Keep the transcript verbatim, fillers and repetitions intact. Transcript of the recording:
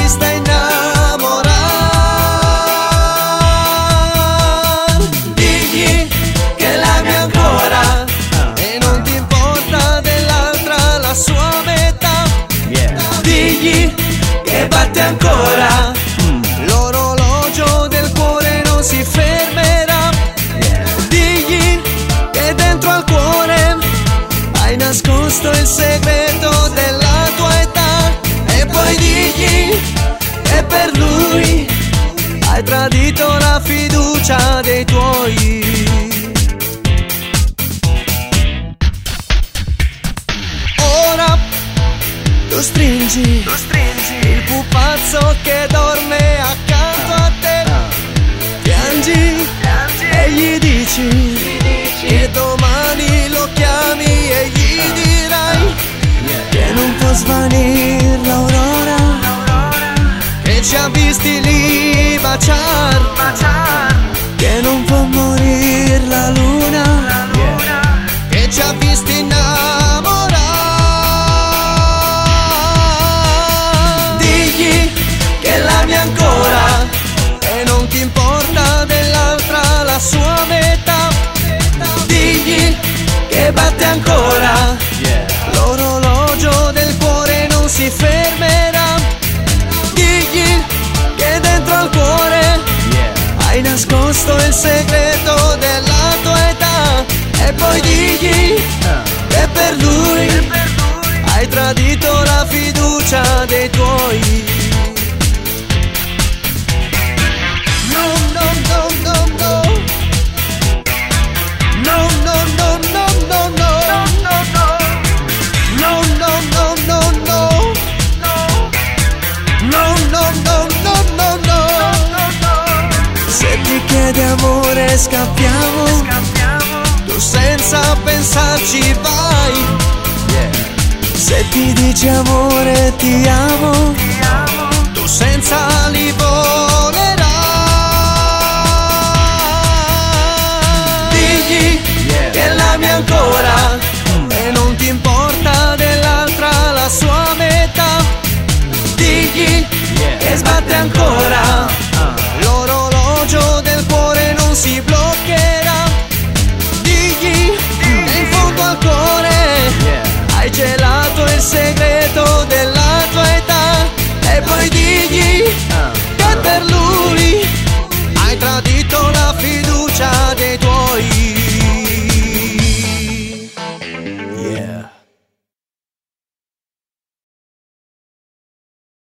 vista innamorar. Digli che l'ami ancora e non ti importa dell'altra la sua metà. Digli che batte ancora, l'orologio del cuore non si fermerà. Digli che dentro al cuore hai nascosto il segreto della tua età. E poi digli che per lui hai tradito la fiducia dei tuoi. Ora tu stringi, tu stringi il pupazzo che dorme accanto a te. Piangi, piangi e gli dici, gli dici che domani lo chiami e gli dirai che non può svanire l'aurora, che ci ha visti lì baciar, che non può morire la luna, che ci ha visti innamorar. Digli che l'ami ancora e non ti importa dell'altra la sua metà. Digli che batte ancora, l'orologio del cuore non si fermerà. Digli che dentro al cuore hai nascosto il segreto della tua età. E poi digli che per lui hai tradito la fiducia dei tuoi. No, no, no, no, no. No, no, no, no, no, no. No, no, no, no, no. No, no, no, no, no, no. Se ti chiede amore scappiamo, tu senza pensarci vai. Se ti dice amore ti amo,